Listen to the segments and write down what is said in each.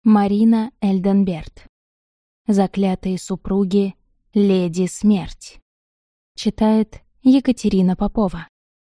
Марина Эльденберт. Заклятые супруги Леди Смерть. Читает Екатерина Попова.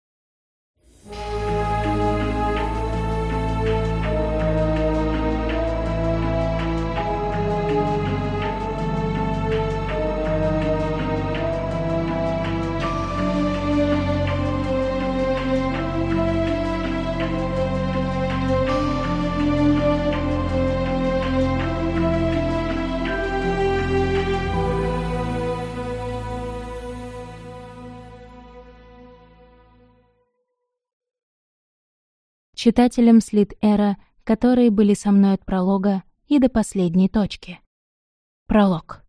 Читателям Слит-Эра, которые были со мной от пролога и до последней точки. Пролог.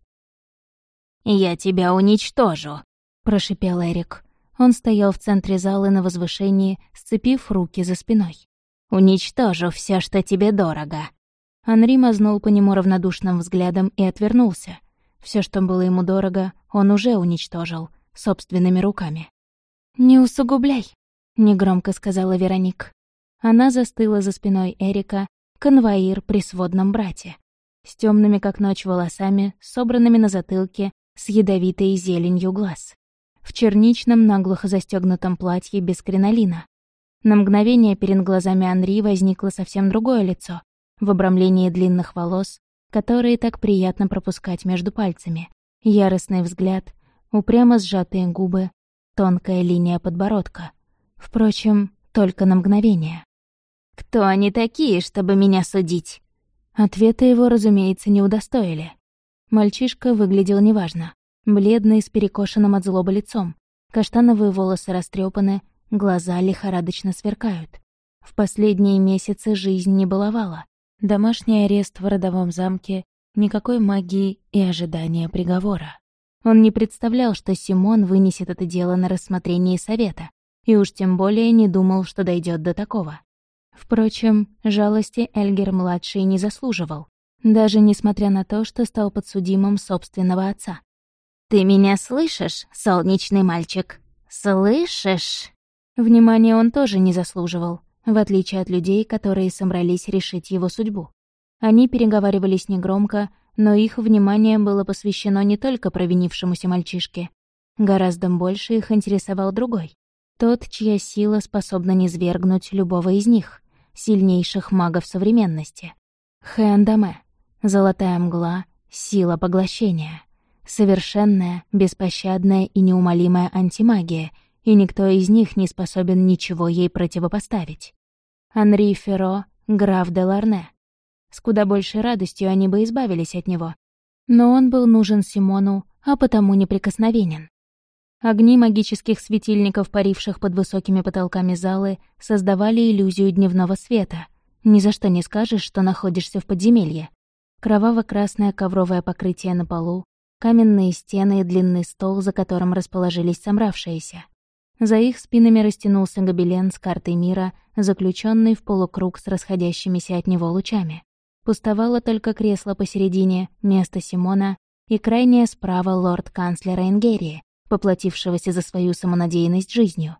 «Я тебя уничтожу», — прошипел Эрик. Он стоял в центре зала на возвышении, сцепив руки за спиной. «Уничтожу все, что тебе дорого». Анри мазнул по нему равнодушным взглядом и отвернулся. Все, что было ему дорого, он уже уничтожил, собственными руками. «Не усугубляй», — негромко сказала Вероник. Она застыла за спиной Эрика, конвоир при сводном брате, с темными как ночь волосами, собранными на затылке, с ядовитой зеленью глаз, в черничном наглухо застегнутом платье без кринолина. На мгновение перед глазами Анри возникло совсем другое лицо, в обрамлении длинных волос, которые так приятно пропускать между пальцами, яростный взгляд, упрямо сжатые губы, тонкая линия подбородка. Впрочем, только на мгновение. «Кто они такие, чтобы меня судить?» Ответа его, разумеется, не удостоили. Мальчишка выглядел неважно. Бледный, с перекошенным от злобы лицом. Каштановые волосы растрепаны, глаза лихорадочно сверкают. В последние месяцы жизнь не баловала. Домашний арест в родовом замке, никакой магии и ожидания приговора. Он не представлял, что Симон вынесет это дело на рассмотрение совета, и уж тем более не думал, что дойдет до такого. Впрочем, жалости Эльгер-младший не заслуживал, даже несмотря на то, что стал подсудимым собственного отца. «Ты меня слышишь, солнечный мальчик? Слышишь?» Внимания он тоже не заслуживал, в отличие от людей, которые собрались решить его судьбу. Они переговаривались негромко, но их внимание было посвящено не только провинившемуся мальчишке. Гораздо больше их интересовал другой. Тот, чья сила способна низвергнуть любого из них, сильнейших магов современности. Хэндаме, золотая мгла, сила поглощения. Совершенная, беспощадная и неумолимая антимагия, и никто из них не способен ничего ей противопоставить. Анри Ферро, граф де Ларне. С куда большей радостью они бы избавились от него. Но он был нужен Симону, а потому неприкосновенен. Огни магических светильников, паривших под высокими потолками залы, создавали иллюзию дневного света. Ни за что не скажешь, что находишься в подземелье. Кроваво-красное ковровое покрытие на полу, каменные стены и длинный стол, за которым расположились собравшиеся. За их спинами растянулся гобелен с картой мира, заключенный в полукруг с расходящимися от него лучами. Пустовало только кресло посередине, место Симона и крайнее справа лорд-канцлера Ингерии, поплатившегося за свою самонадеянность жизнью.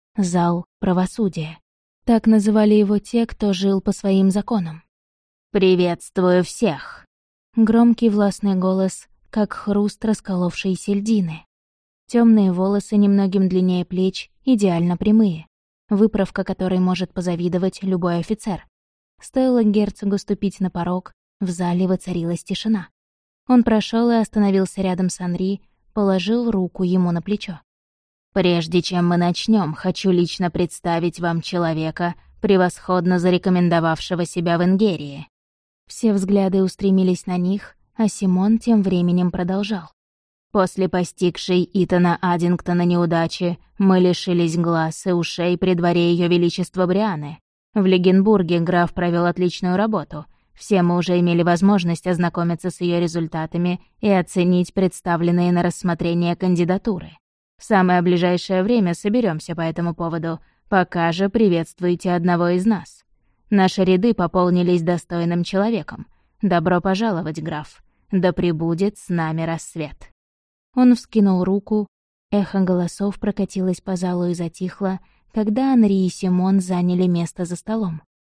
Зал правосудия. Так называли его те, кто жил по своим законам. «Приветствую всех!» Громкий властный голос, как хруст расколовшейся льдины. Темные волосы немногим длиннее плеч, идеально прямые, выправка которой может позавидовать любой офицер. Стоило герцогу ступить на порог, в зале воцарилась тишина. Он прошел и остановился рядом с Анри, положил руку ему на плечо. «Прежде чем мы начнем, хочу лично представить вам человека, превосходно зарекомендовавшего себя в Ингерии». Все взгляды устремились на них, а Симон тем временем продолжал. «После постигшей Итана Аддингтона неудачи мы лишились глаз и ушей при дворе Ее Величества Брианы. В Легенбурге граф провел отличную работу. Все мы уже имели возможность ознакомиться с ее результатами и оценить представленные на рассмотрение кандидатуры. В самое ближайшее время соберемся по этому поводу. Пока же приветствуйте одного из нас. Наши ряды пополнились достойным человеком. Добро пожаловать, граф. Да пребудет с нами рассвет». Он вскинул руку, эхо голосов прокатилось по залу и затихло, когда Анри и Симон заняли место за столом.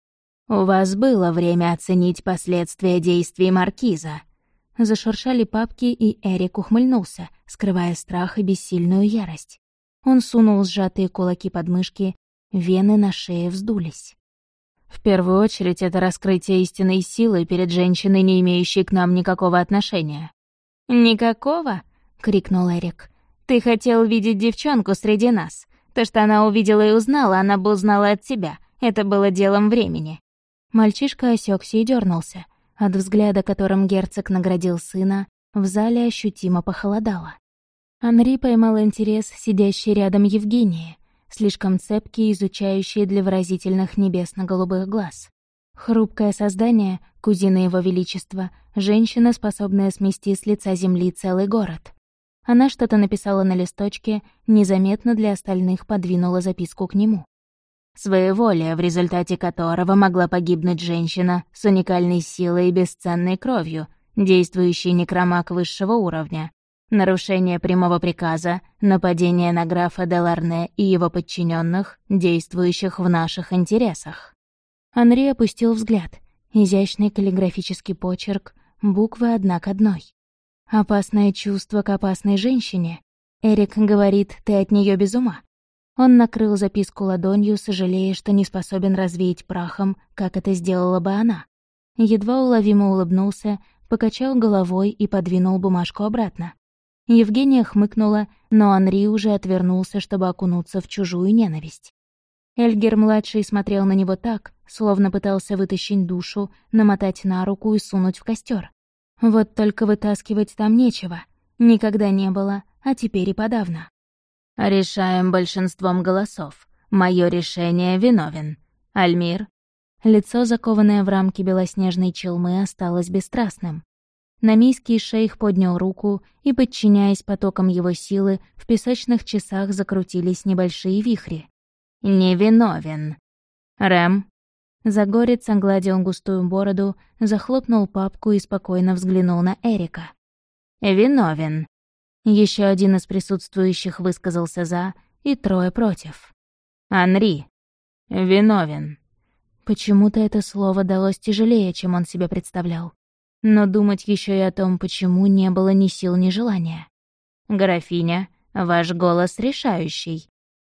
«У вас было время оценить последствия действий Маркиза». Зашуршали папки, и Эрик ухмыльнулся, скрывая страх и бессильную ярость. Он сунул сжатые кулаки под мышки, вены на шее вздулись. «В первую очередь, это раскрытие истинной силы перед женщиной, не имеющей к нам никакого отношения». «Никакого?» — крикнул Эрик. «Ты хотел видеть девчонку среди нас. То, что она увидела и узнала, она бы узнала от тебя. Это было делом времени». Мальчишка осекся и дернулся. От взгляда, которым герцог наградил сына, в зале ощутимо похолодало. Анри поймал интерес сидящей рядом Евгении, слишком цепкий и изучающий для выразительных небесно-голубых глаз. Хрупкое создание, кузина его величества, женщина, способная смести с лица земли целый город. Она что-то написала на листочке, незаметно для остальных подвинула записку к нему. «Своеволие, в результате которого могла погибнуть женщина с уникальной силой и бесценной кровью, действующий некромаг высшего уровня. Нарушение прямого приказа, нападение на графа де Ларне и его подчиненных, действующих в наших интересах». Анри опустил взгляд. Изящный каллиграфический почерк, буквы одна к одной. «Опасное чувство к опасной женщине. Эрик говорит, ты от нее без ума». Он накрыл записку ладонью, сожалея, что не способен развеять прахом, как это сделала бы она. Едва уловимо улыбнулся, покачал головой и подвинул бумажку обратно. Евгения хмыкнула, но Анри уже отвернулся, чтобы окунуться в чужую ненависть. Эльгер-младший смотрел на него так, словно пытался вытащить душу, намотать на руку и сунуть в костер. Вот только вытаскивать там нечего. Никогда не было, а теперь и подавно. «Решаем большинством голосов. Моё решение виновен. Альмир». Лицо, закованное в рамки белоснежной челмы, осталось бесстрастным. Намийский шейх поднял руку, и, подчиняясь потокам его силы, в песочных часах закрутились небольшие вихри. «Невиновен». «Рэм». Загорец огладил густую бороду, захлопнул папку и спокойно взглянул на Эрика. «Виновен». Еще один из присутствующих высказался «за», и трое против. «Анри». «Виновен». Почему-то это слово далось тяжелее, чем он себе представлял. Но думать еще и о том, почему, не было ни сил, ни желания. «Графиня, ваш голос решающий».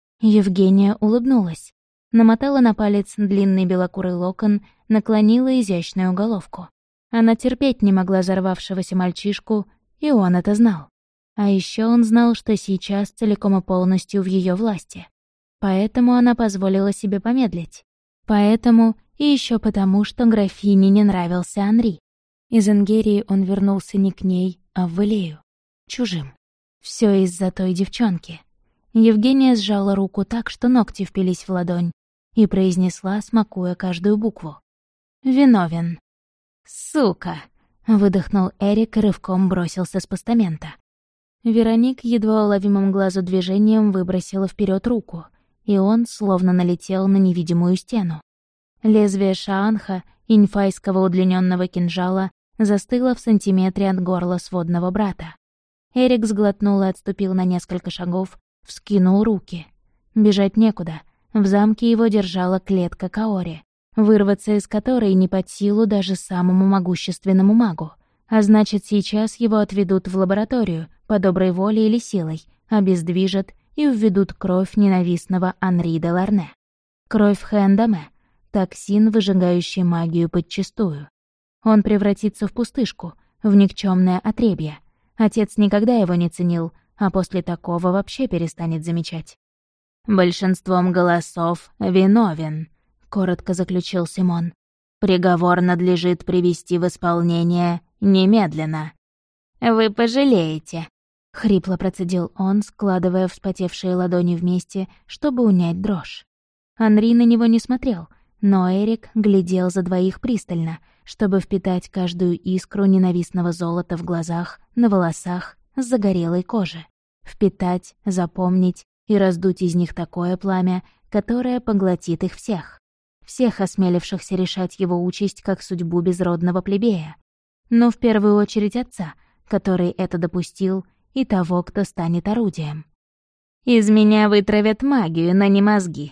Евгения улыбнулась. Намотала на палец длинный белокурый локон, наклонила изящную головку. Она терпеть не могла взорвавшегося мальчишку, и он это знал. А еще он знал, что сейчас целиком и полностью в ее власти. Поэтому она позволила себе помедлить. Поэтому и еще потому, что графине не нравился Анри. Из Ингерии он вернулся не к ней, а в Элею. Чужим. Все из-за той девчонки. Евгения сжала руку так, что ногти впились в ладонь, и произнесла, смакуя каждую букву. «Виновен». «Сука!» — выдохнул Эрик и рывком бросился с постамента. Вероник едва уловимым глазу движением выбросила вперед руку, и он словно налетел на невидимую стену. Лезвие шаанха, инфайского удлиненного кинжала, застыло в сантиметре от горла сводного брата. Эрик сглотнул и отступил на несколько шагов, вскинул руки. Бежать некуда. В замке его держала клетка Каори, вырваться из которой не под силу даже самому могущественному магу. А значит, сейчас его отведут в лабораторию, по доброй воле или силой, обездвижат и введут кровь ненавистного Анри де Ларне. Кровь Хэндаме, токсин, выжигающий магию подчистую. Он превратится в пустышку, в никчёмное отребье. Отец никогда его не ценил, а после такого вообще перестанет замечать. «Большинством голосов виновен», — коротко заключил Симон. «Приговор надлежит привести в исполнение немедленно». «Вы пожалеете», — хрипло процедил он, складывая вспотевшие ладони вместе, чтобы унять дрожь. Анри на него не смотрел, но Эрик глядел за двоих пристально, чтобы впитать каждую искру ненавистного золота в глазах, на волосах, с загорелой кожи. Впитать, запомнить и раздуть из них такое пламя, которое поглотит их всех. Всех осмелившихся решать его участь как судьбу безродного плебея. Но в первую очередь отца, который это допустил, и того, кто станет орудием. «Из меня вытравят магию, но не мозги», —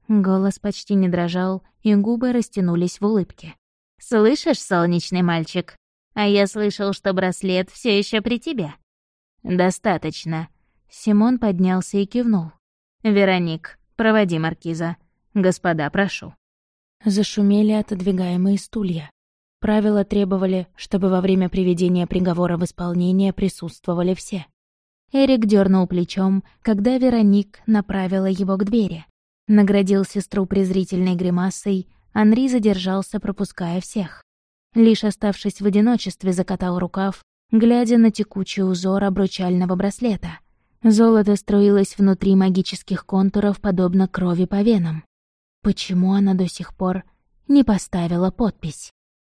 Голос почти не дрожал, и губы растянулись в улыбке. «Слышишь, солнечный мальчик? А я слышал, что браслет все еще при тебе». «Достаточно». Симон поднялся и кивнул. «Вероник, проводи маркиза. Господа, прошу». Зашумели отодвигаемые стулья. Правила требовали, чтобы во время приведения приговора в исполнение присутствовали все. Эрик дернул плечом, когда Вероник направила его к двери. Наградил сестру презрительной гримасой, Анри задержался, пропуская всех. Лишь оставшись в одиночестве, закатал рукав, глядя на текучий узор обручального браслета. Золото струилось внутри магических контуров, подобно крови по венам. Почему она до сих пор не поставила подпись?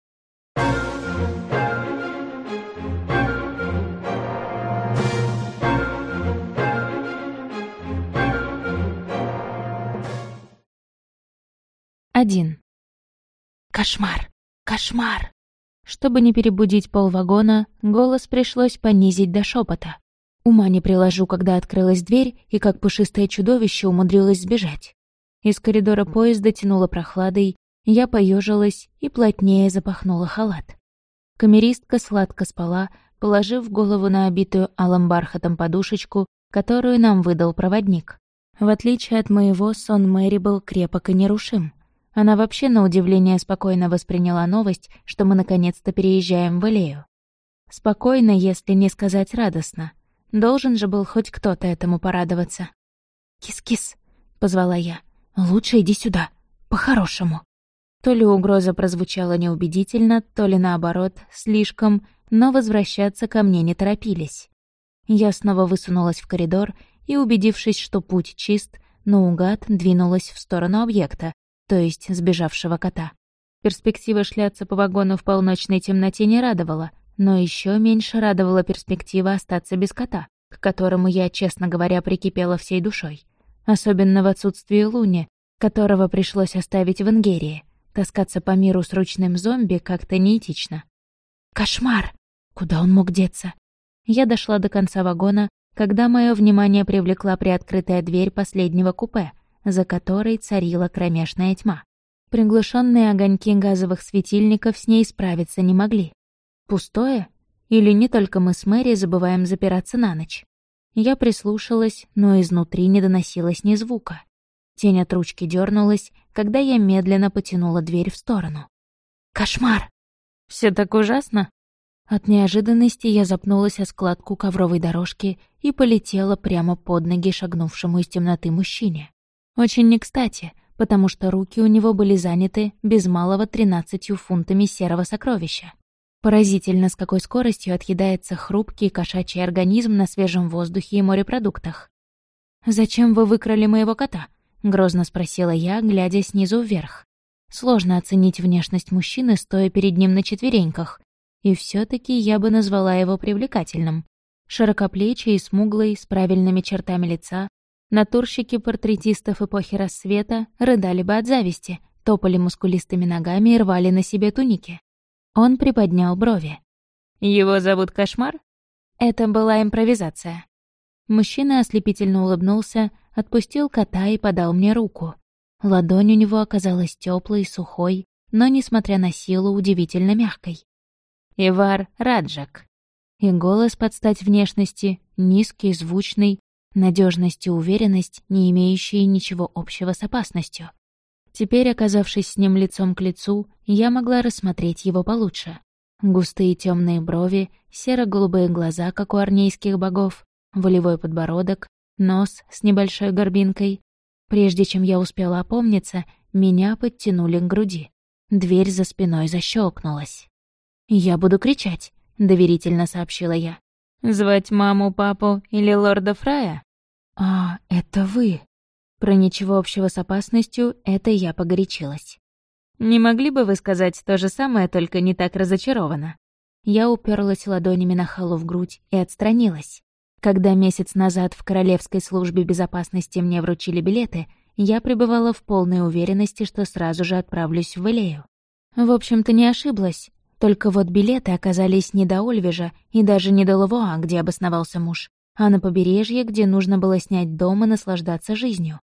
Один. Кошмар! Кошмар! Чтобы не перебудить полвагона, голос пришлось понизить до шепота. Ума не приложу, когда открылась дверь, и как пушистое чудовище умудрилось сбежать. Из коридора поезда тянуло прохладой, я поежилась и плотнее запахнула халат. Камеристка сладко спала, положив голову на обитую алым бархатом подушечку, которую нам выдал проводник. В отличие от моего, сон Мэри был крепок и нерушим. Она вообще, на удивление, спокойно восприняла новость, что мы наконец-то переезжаем в Элею. Спокойно, если не сказать радостно. Должен же был хоть кто-то этому порадоваться. «Кис-кис», — позвала я, — «лучше иди сюда, по-хорошему». То ли угроза прозвучала неубедительно, то ли наоборот, слишком, но возвращаться ко мне не торопились. Я снова высунулась в коридор и, убедившись, что путь чист, наугад двинулась в сторону объекта, то есть сбежавшего кота. Перспектива шляться по вагону в полночной темноте не радовала, но еще меньше радовала перспектива остаться без кота, к которому я, честно говоря, прикипела всей душой. Особенно в отсутствии Луни, которого пришлось оставить в Ингерии. Таскаться по миру с ручным зомби как-то неэтично. Кошмар! Куда он мог деться? Я дошла до конца вагона, когда мое внимание привлекла приоткрытая дверь последнего купе, за которой царила кромешная тьма. Приглушенные огоньки газовых светильников с ней справиться не могли. Пустое? Или не только мы с Мэри забываем запираться на ночь? Я прислушалась, но изнутри не доносилось ни звука. Тень от ручки дернулась, когда я медленно потянула дверь в сторону. Кошмар! Все так ужасно? От неожиданности я запнулась о складку ковровой дорожки и полетела прямо под ноги шагнувшему из темноты мужчине. Очень не кстати, потому что руки у него были заняты без малого 13 фунтами серого сокровища. Поразительно, с какой скоростью отъедается хрупкий кошачий организм на свежем воздухе и морепродуктах. «Зачем вы выкрали моего кота?» — грозно спросила я, глядя снизу вверх. Сложно оценить внешность мужчины, стоя перед ним на четвереньках, и все таки я бы назвала его привлекательным. Широкоплечий и смуглый, с правильными чертами лица, натурщики портретистов эпохи Рассвета рыдали бы от зависти, топали мускулистыми ногами и рвали на себе туники. Он приподнял брови. «Его зовут Кошмар?» Это была импровизация. Мужчина ослепительно улыбнулся, отпустил кота и подал мне руку. Ладонь у него оказалась теплой, сухой, но, несмотря на силу, удивительно мягкой. «Ивар Раджак». И голос под стать внешности, низкий, звучный, надежность и уверенность, не имеющие ничего общего с опасностью. Теперь, оказавшись с ним лицом к лицу, я могла рассмотреть его получше. Густые темные брови, серо-голубые глаза, как у армейских богов, волевой подбородок, нос с небольшой горбинкой. Прежде чем я успела опомниться, меня подтянули к груди. Дверь за спиной защелкнулась. «Я буду кричать», — доверительно сообщила я. «Звать маму, папу или лорда Фрая?» «А, это вы». Про ничего общего с опасностью это я погорячилась. «Не могли бы вы сказать то же самое, только не так разочарованно?» Я уперлась ладонями на Халу в грудь и отстранилась. Когда месяц назад в Королевской службе безопасности мне вручили билеты, я пребывала в полной уверенности, что сразу же отправлюсь в Элею. В общем-то, не ошиблась. Только вот билеты оказались не до Ольвежа и даже не до Лавуа, где обосновался муж, а на побережье, где нужно было снять дом и наслаждаться жизнью.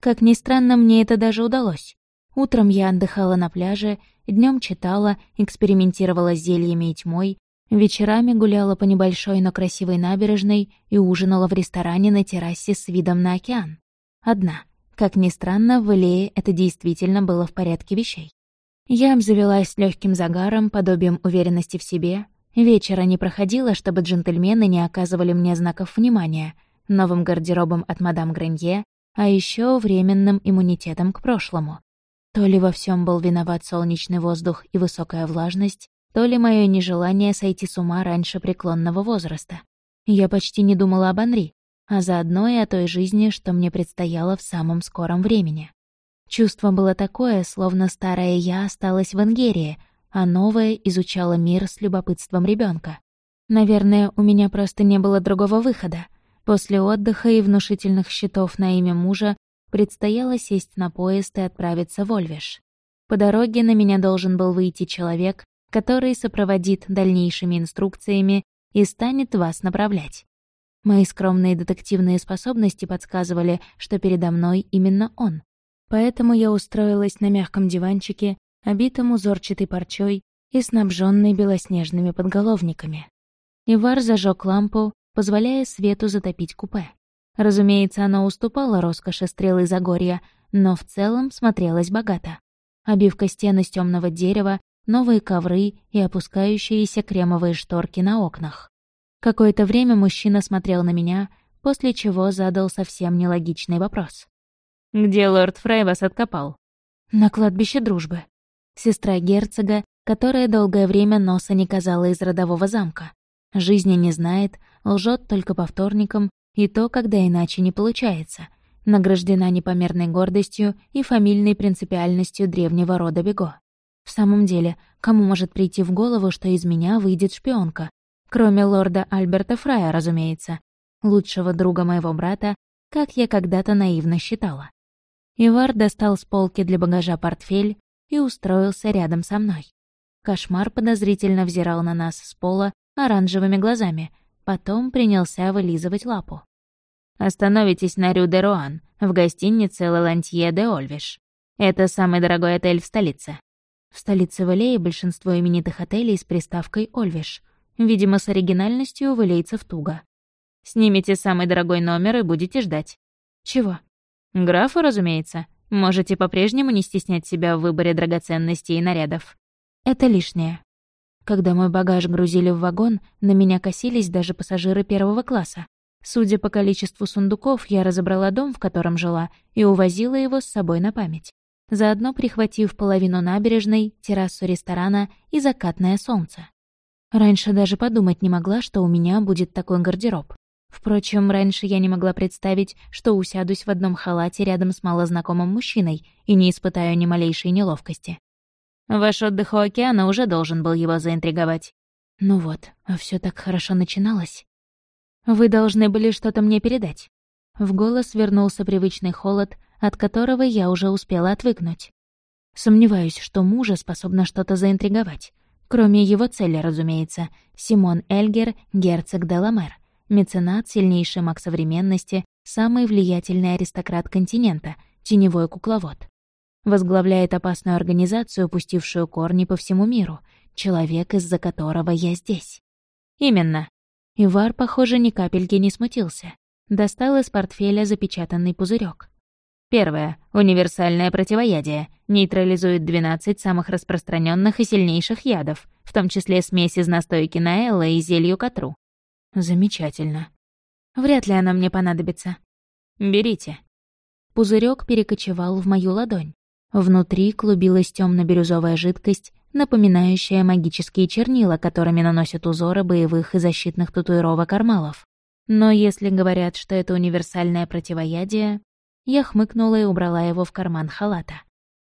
Как ни странно, мне это даже удалось. Утром я отдыхала на пляже, днем читала, экспериментировала с зельями и тьмой, вечерами гуляла по небольшой, но красивой набережной и ужинала в ресторане на террасе с видом на океан. Одна. Как ни странно, в Элее это действительно было в порядке вещей. Я обзавелась легким загаром, подобием уверенности в себе. Вечера не проходило, чтобы джентльмены не оказывали мне знаков внимания, новым гардеробом от мадам Гранье, а еще временным иммунитетом к прошлому. То ли во всем был виноват солнечный воздух и высокая влажность, то ли мое нежелание сойти с ума раньше преклонного возраста. Я почти не думала об Анри, а заодно и о той жизни, что мне предстояло в самом скором времени. Чувство было такое, словно старая я осталась в Энгерии, а новая изучала мир с любопытством ребенка. Наверное, у меня просто не было другого выхода. После отдыха и внушительных счетов на имя мужа предстояло сесть на поезд и отправиться в Ольвеш. По дороге на меня должен был выйти человек, который сопроводит дальнейшими инструкциями и станет вас направлять. Мои скромные детективные способности подсказывали, что передо мной именно он. Поэтому я устроилась на мягком диванчике, обитом узорчатой парчой и снабженной белоснежными подголовниками. Ивар зажег лампу, позволяя свету затопить купе. Разумеется, оно уступало роскоши стрелы Загорья, но в целом смотрелось богато. Обивка стен из темного дерева, новые ковры и опускающиеся кремовые шторки на окнах. Какое-то время мужчина смотрел на меня, после чего задал совсем нелогичный вопрос. «Где лорд Фрей вас откопал?» «На кладбище Дружбы». Сестра герцога, которая долгое время носа не казала из родового замка. Жизни не знает, лжет только по вторникам, и то, когда иначе не получается. Награждена непомерной гордостью и фамильной принципиальностью древнего рода Бего. В самом деле, кому может прийти в голову, что из меня выйдет шпионка? Кроме лорда Альберта Фрая, разумеется. Лучшего друга моего брата, как я когда-то наивно считала. Ивар достал с полки для багажа портфель и устроился рядом со мной. Кошмар подозрительно взирал на нас с пола оранжевыми глазами, потом принялся вылизывать лапу. «Остановитесь на Рю-де-Руан, в гостинице Лелантье де Ольвеш. Это самый дорогой отель в столице». В столице Валеи большинство именитых отелей с приставкой «Ольвеш». Видимо, с оригинальностью у валейцев туго. «Снимите самый дорогой номер и будете ждать». «Чего?» «Графа, разумеется. Можете по-прежнему не стеснять себя в выборе драгоценностей и нарядов». «Это лишнее». Когда мой багаж грузили в вагон, на меня косились даже пассажиры первого класса. Судя по количеству сундуков, я разобрала дом, в котором жила, и увозила его с собой на память. Заодно прихватив половину набережной, террасу ресторана и закатное солнце. Раньше даже подумать не могла, что у меня будет такой гардероб. Впрочем, раньше я не могла представить, что усядусь в одном халате рядом с малознакомым мужчиной и не испытаю ни малейшей неловкости. Ваш отдых у океана уже должен был его заинтриговать. Ну вот, а все так хорошо начиналось. Вы должны были что-то мне передать. В голос вернулся привычный холод, от которого я уже успела отвыкнуть. Сомневаюсь, что мужа способно что-то заинтриговать. Кроме его цели, разумеется, Симон Эльгер, герцог де Ламер, меценат, сильнейший маг современности, самый влиятельный аристократ континента, теневой кукловод. Возглавляет опасную организацию, пустившую корни по всему миру, человек, из-за которого я здесь. Именно. Ивар, похоже, ни капельки не смутился. Достал из портфеля запечатанный пузырек. Первое. Универсальное противоядие. Нейтрализует 12 самых распространенных и сильнейших ядов, в том числе смесь из настойки наэлла и зелью котру. Замечательно. Вряд ли оно мне понадобится. Берите. Пузырек перекочевал в мою ладонь. Внутри клубилась темно-бирюзовая жидкость, напоминающая магические чернила, которыми наносят узоры боевых и защитных татуировок армалов. Но если говорят, что это универсальное противоядие, я хмыкнула и убрала его в карман халата.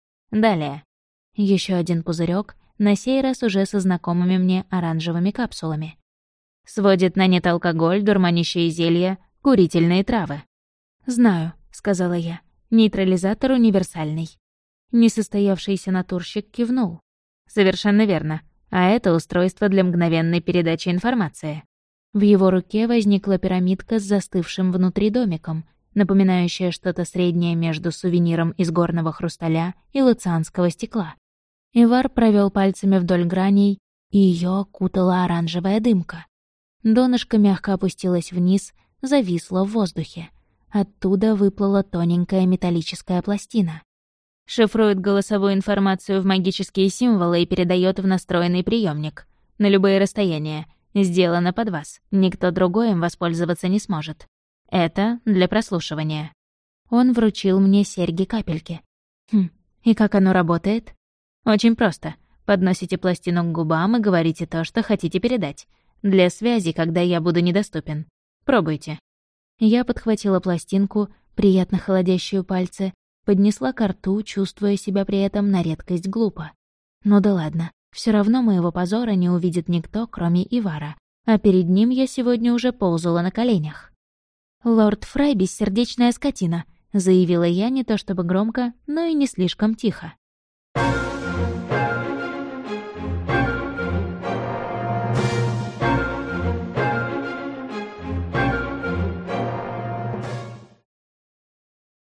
Далее. Еще один пузырек, на сей раз уже со знакомыми мне оранжевыми капсулами. Сводит на нет алкоголь, дурманящие зелья, курительные травы. «Знаю», — сказала я, — «нейтрализатор универсальный». Несостоявшийся натурщик кивнул. «Совершенно верно. А это устройство для мгновенной передачи информации». В его руке возникла пирамидка с застывшим внутри домиком, напоминающая что-то среднее между сувениром из горного хрусталя и лацианского стекла. Ивар провел пальцами вдоль граней, и ее окутала оранжевая дымка. Донышко мягко опустилось вниз, зависло в воздухе. Оттуда выплыла тоненькая металлическая пластина. Шифрует голосовую информацию в магические символы и передает в настроенный приемник. На любые расстояния. Сделано под вас. Никто другой им воспользоваться не сможет. Это для прослушивания. Он вручил мне серьги-капельки. И как оно работает? Очень просто. Подносите пластину к губам и говорите то, что хотите передать. Для связи, когда я буду недоступен. Пробуйте. Я подхватила пластинку, приятно холодящую пальцы, поднесла ко рту, чувствуя себя при этом на редкость глупо. Ну да ладно, все равно моего позора не увидит никто, кроме Ивара, а перед ним я сегодня уже ползала на коленях. «Лорд Фрай — бессердечная скотина», — заявила я не то чтобы громко, но и не слишком тихо.